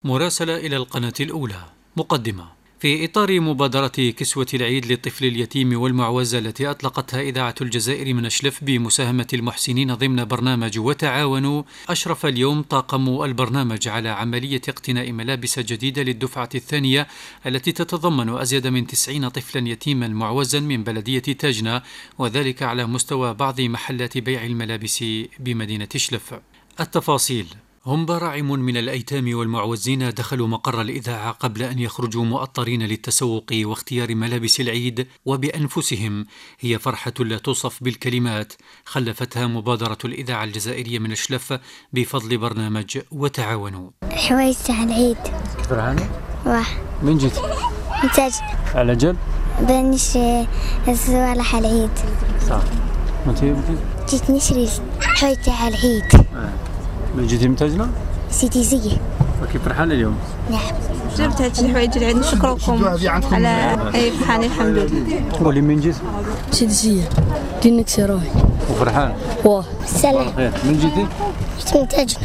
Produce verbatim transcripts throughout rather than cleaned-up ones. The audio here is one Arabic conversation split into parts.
مراسلة إلى القناة الأولى. مقدمة. في إطار مبادرة كسوة العيد للطفل اليتيم والمعوز التي أطلقتها إذاعة الجزائر من أشلف بمساهمة المحسنين ضمن برنامج وتعاونوا، أشرف اليوم طاقم البرنامج على عملية اقتناء ملابس جديدة للدفعة الثانية التي تتضمن أزيد من تسعين طفلا يتيما معوزا من بلدية تاجنا، وذلك على مستوى بعض محلات بيع الملابس بمدينة أشلف. التفاصيل: هم براعم من الأيتام والمعوزين دخلوا مقر الإذاعة قبل أن يخرجوا مؤطرين للتسوق واختيار ملابس العيد وبأنفسهم. هي فرحة لا توصف بالكلمات خلفتها مبادرة الإذاعة الجزائرية من أشلف بفضل برنامج وتعاونوا. حوايج تاع العيد. فرحانة؟ واه. من جيت؟ من تاج. على جل؟ بانيش صوالح العيد. صح. وانتي بنتي؟ جيت نشري حوايج تاع العيد. آه. من جيتي من تاجنا؟ سيدي زي. وكيف فرحانة اليوم؟ نعم. جبت هاد الحوايج العيد نشكركم على اي فرحانة الحمد لله. قولي من جيت؟ سيدي زي. دينك سراي. وفرحان؟ واه. سلام. خير. من جيتي؟ جيت من تاجنا.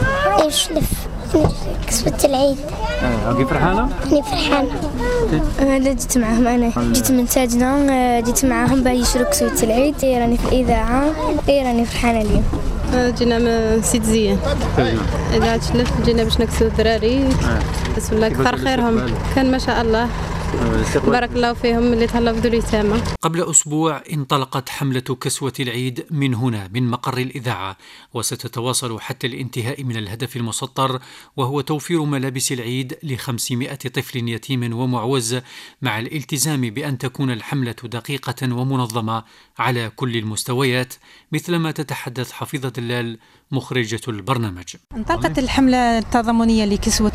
أشلف. كسوة العيد. اه كيف فرحانة؟ أنا فرحانة. أنا لا جيت معهم، أنا جيت من تاجنا، جيت معهم باه يشروا كسوة العيد. راني في الإذاعة، إي راني فرحانة اليوم. جينا من سيدي زين إذا تشلف، جينا باش نكسو الدراري. بسم الله كثر خيرهم، كان ما شاء الله بارك الله فيهم اللي تهلاو في اليتامى. قبل أسبوع انطلقت حملة كسوة العيد من هنا من مقر الإذاعة، وستتواصل حتى الانتهاء من الهدف المسطر، وهو توفير ملابس العيد لخمسمائة طفل يتيم ومعوز، مع الالتزام بأن تكون الحملة دقيقة ومنظمة على كل المستويات، مثلما تتحدث حفيظة دلال مخرجة البرنامج. انطلقت الحملة التضامنية لكسوة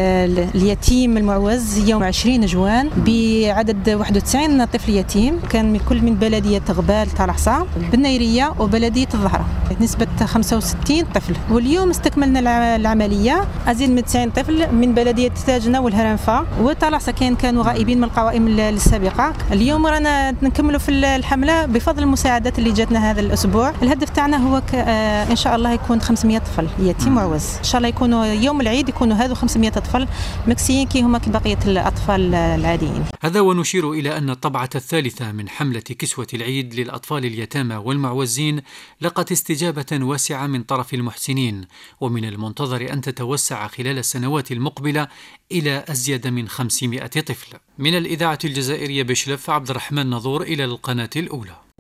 اليتيم المعوز يوم عشرين جوان بعدد واحد وتسعين طفل يتيم، كان من كل من بلدية غبال طلحصة، بالنيرية وبلدية الظهرة، نسبة خمسة وستين طفل. واليوم استكملنا العملية، أزيد من تسعين طفل من بلدية تاجنا والهرنفة وطلحصة كان كانوا غائبين من القوائم السابقة. اليوم رانا نكملوا في الحملة بفضل المساعدات اللي جاتنا هذا الأسبوع. الهدف تاعنا هو إن شاء الله يكون خمسمائة طفل يتيم معوز، إن شاء الله يكونوا يوم العيد يكونوا هذو خمسمائة طفل مكسيين كي هما كبقية الأطفال العاديين. هذا ونشير إلى أن الطبعة الثالثة من حملة كسوة العيد للأطفال اليتامى والمعوزين لقت استجابة واسعة من طرف المحسنين، ومن المنتظر أن تتوسع خلال السنوات المقبلة إلى أزيد من خمسمائة طفل. من الإذاعة الجزائرية بشلف، عبد الرحمن نظور إلى القناة الأولى.